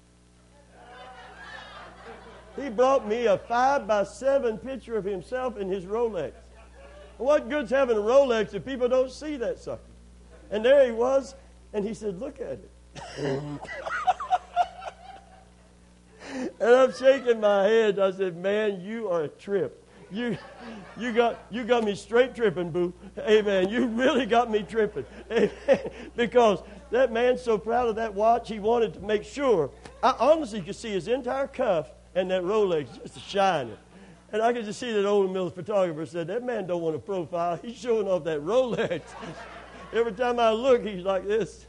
He brought me a 5x7 picture of himself in his Rolex. What good's having a Rolex if people don't see that sucker? And there he was, and he said, "Look at it." And I'm shaking my head. I said, "Man, you are a trip. You got me straight tripping, boo. Amen. You really got me tripping." Amen. Because that man's so proud of that watch, he wanted to make sure. I honestly could see his entire cuff and that Rolex just shining. And I could just see that Olin Mills photographer said, "That man don't want a profile. He's showing off that Rolex." Every time I look, he's like this.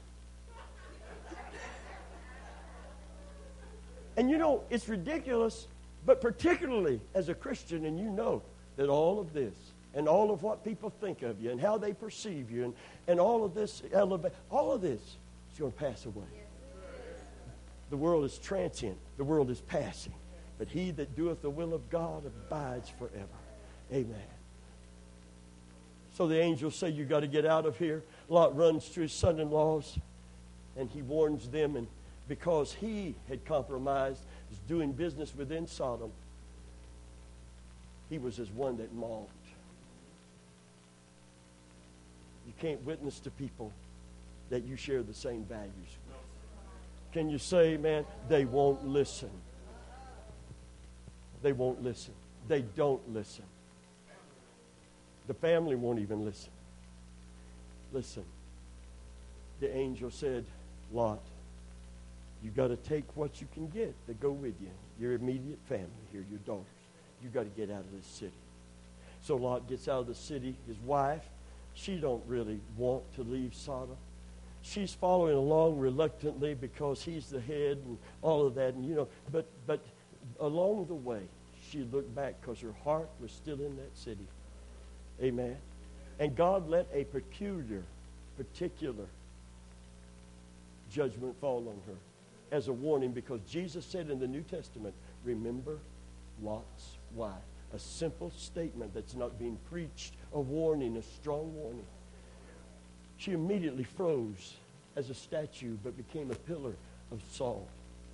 And you know, it's ridiculous, but particularly as a Christian, and you know that all of this and all of what people think of you and how they perceive you and all of this is going to pass away. The world is transient. The world is passing. But he that doeth the will of God abides forever. Amen. So the angels say, "You got to get out of here." Lot runs to his son-in-laws, and he warns them, and because he had compromised, was doing business within Sodom, he was as one that mocked. You can't witness to people that you share the same values with. Can you say, "Man, they won't listen"? They won't listen. They don't listen. The family won't even listen. Listen. The angel said, "Lot, you got to take what you can get to go with you. Your immediate family here, your daughters. You got to get out of this city." So Lot gets out of the city. His wife, she don't really want to leave Sodom. She's following along reluctantly because he's the head and all of that. And you know, but along the way, she looked back because her heart was still in that city. Amen. And God let a particular judgment fall on her as a warning, because Jesus said in the New Testament, "Remember Lot's wife." A simple statement that's not being preached, a warning, a strong warning. She immediately froze as a statue but became a pillar of salt.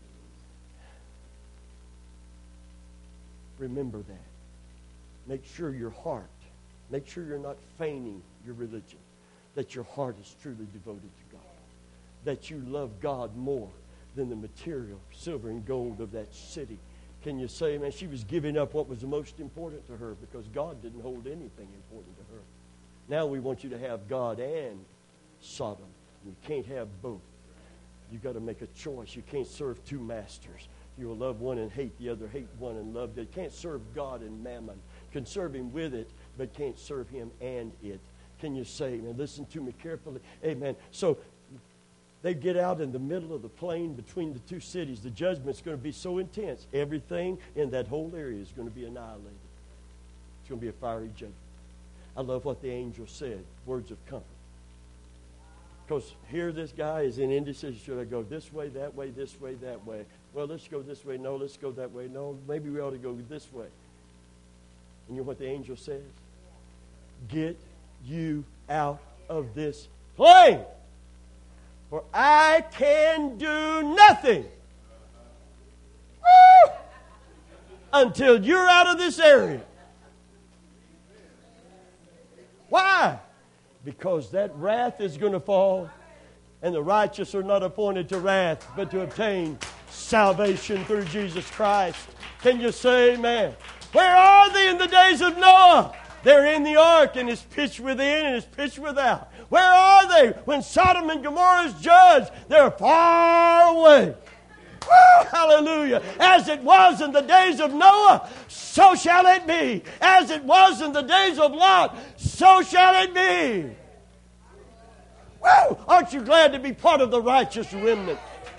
Remember that. Make sure your heart, make sure you're not feigning your religion, that your heart is truly devoted to God, that you love God more than the material, silver and gold of that city. Can you say, man, she was giving up what was the most important to her because God didn't hold anything important to her. Now we want you to have God and Sodom. You can't have both. You've got to make a choice. You can't serve two masters. You'll love one and hate the other, hate one and love the other. You can't serve God and mammon. You can serve him with it, but can't serve him and it. Can you say, man, listen to me carefully? Amen. So they get out in the middle of the plain between the two cities. The judgment's going to be so intense. Everything in that whole area is going to be annihilated. It's going to be a fiery judgment. I love what the angel said, words of comfort. Because here this guy is in indecision. Should I go this way, that way, this way, that way? Well, let's go this way. No, let's go that way. No, maybe we ought to go this way. And you know what the angel says? Get you out of this plain, for I can do nothing until you're out of this area. Why? Because that wrath is going to fall, and the righteous are not appointed to wrath, but to obtain salvation through Jesus Christ. Can you say amen? Where are they in the days of Noah? They're in the ark, and it's pitched within and it's pitched without. Where are they when Sodom and Gomorrah is judged? They're far away. Woo, hallelujah. As it was in the days of Noah, so shall it be. As it was in the days of Lot, so shall it be. Woo! Aren't you glad to be part of the righteous remnant?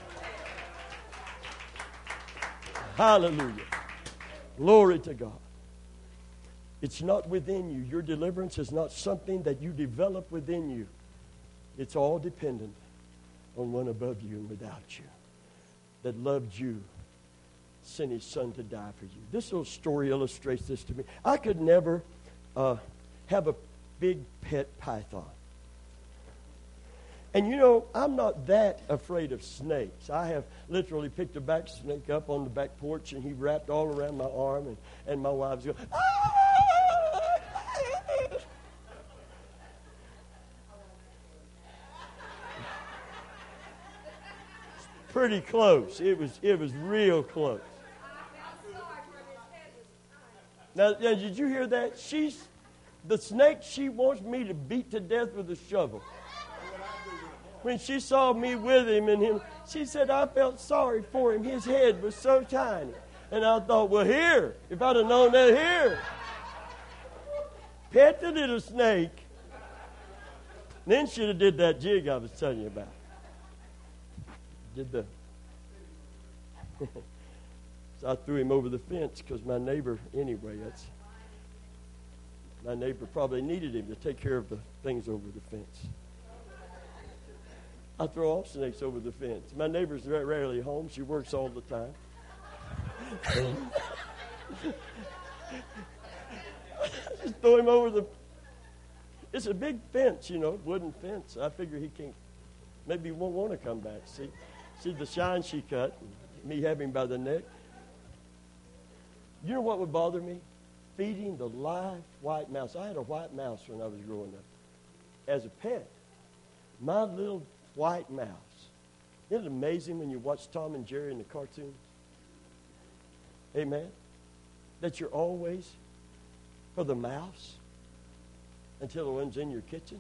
Hallelujah. Glory to God. It's not within you. Your deliverance is not something that you develop within you. It's all dependent on one above you and without you, that loved you, sent his son to die for you. This little story illustrates this to me. I could never have a big pet python. And you know, I'm not that afraid of snakes. I have literally picked a back snake up on the back porch, and he wrapped all around my arm, and my wife's going, ah! Pretty close. It was real close. Now, did you hear that? The snake she wants me to beat to death with a shovel. When she saw me with him and him, she said, I felt sorry for him. His head was so tiny. And I thought, well, here, if I'd have known that here. Pet the little snake. Then should have did that jig I was telling you about. So I threw him over the fence because my neighbor, anyway, my neighbor probably needed him to take care of the things over the fence. I throw all snakes over the fence. My neighbor's very rarely home. She works all the time. Just throw him over the... It's a big fence, you know, wooden fence. I figure he can't... Maybe he won't want to come back. See the shine she cut, me having by the neck. You know what would bother me? Feeding the live white mouse. I had a white mouse when I was growing up. As a pet, my little white mouse. Isn't it amazing when you watch Tom and Jerry in the cartoons? Amen? That you're always for the mouse until the one's in your kitchen.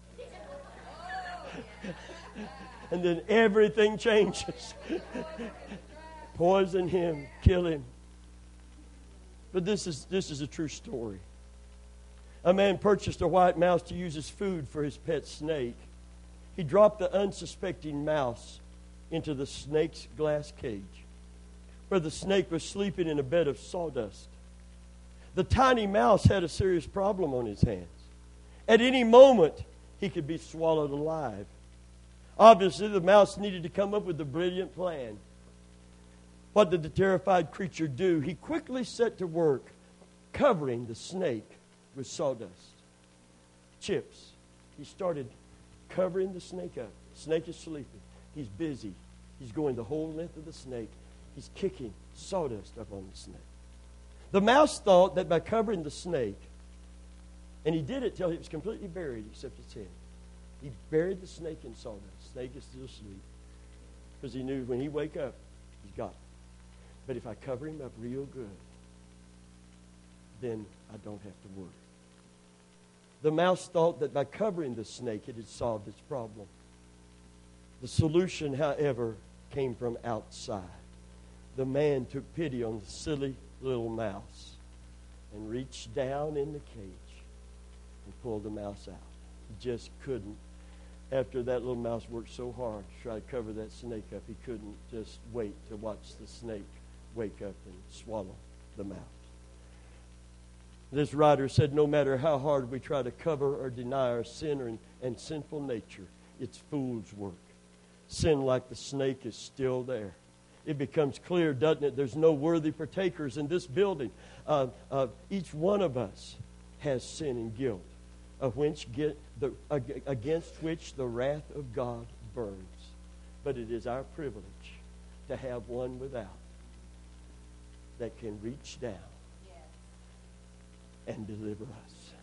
And then everything changes. Poison him, kill him. But this is a true story. A man purchased a white mouse to use as food for his pet snake. He dropped the unsuspecting mouse into the snake's glass cage, where the snake was sleeping in a bed of sawdust. The tiny mouse had a serious problem on his hands. At any moment, he could be swallowed alive. Obviously, the mouse needed to come up with a brilliant plan. What did the terrified creature do? He quickly set to work covering the snake with sawdust. Chips. He started covering the snake up. The snake is sleeping. He's busy. He's going the whole length of the snake. He's kicking sawdust up on the snake. The mouse thought that by covering the snake, and he did it till it was completely buried except its head. He buried the snake in sawdust. The snake is still asleep. Because he knew when he wake up, he's got it. But if I cover him up real good, then I don't have to worry. The mouse thought that by covering the snake, it had solved its problem. The solution, however, came from outside. The man took pity on the silly little mouse and reached down in the cage and pulled the mouse out. He just couldn't. After that little mouse worked so hard to try to cover that snake up, he couldn't just wait to watch the snake wake up and swallow the mouse. This writer said, no matter how hard we try to cover or deny our sin and sinful nature, it's fool's work. Sin, like the snake, is still there. It becomes clear, doesn't it? There's no worthy partakers in this building. Each one of us has sin and guilt, against which the wrath of God burns. But it is our privilege to have one without that can reach down and deliver us.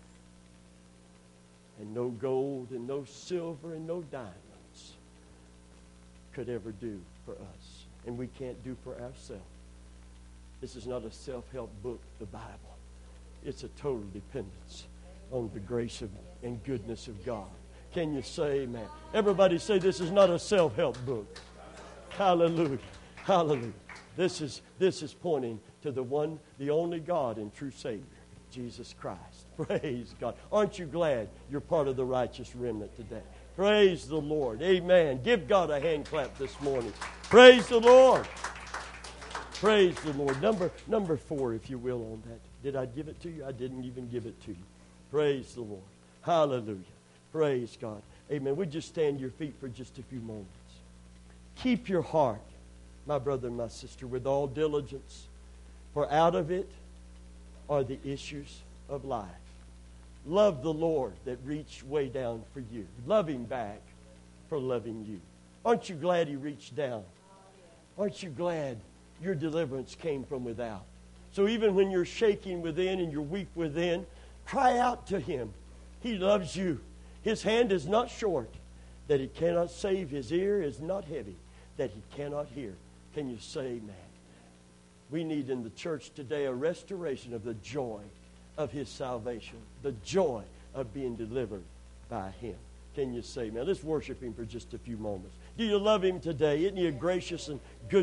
And no gold and no silver and no diamonds could ever do for us. And we can't do for ourselves. This is not a self-help book, the Bible. It's a total dependence on the grace and goodness of God. Can you say amen? Everybody say, this is not a self-help book. Hallelujah. Hallelujah. This is pointing to the only God and true Savior, Jesus Christ. Praise God. Aren't you glad you're part of the righteous remnant today? Praise the Lord. Amen. Give God a hand clap this morning. Praise the Lord. Praise the Lord. Number 4, if you will, on that. Did I give it to you? I didn't even give it to you. Praise the Lord. Hallelujah. Praise God. Amen. Would you stand to your feet for just a few moments? Keep your heart, my brother and my sister, with all diligence, for out of it are the issues of life. Love the Lord that reached way down for you. Love Him back for loving you. Aren't you glad He reached down? Aren't you glad your deliverance came from without? So even when you're shaking within and you're weak within, cry out to Him. He loves you. His hand is not short, that He cannot save. His ear is not heavy, that He cannot hear. Can you say amen? We need in the church today a restoration of the joy of His salvation, the joy of being delivered by Him. Can you say amen? Let's worship Him for just a few moments. Do you love Him today? Isn't He a gracious and good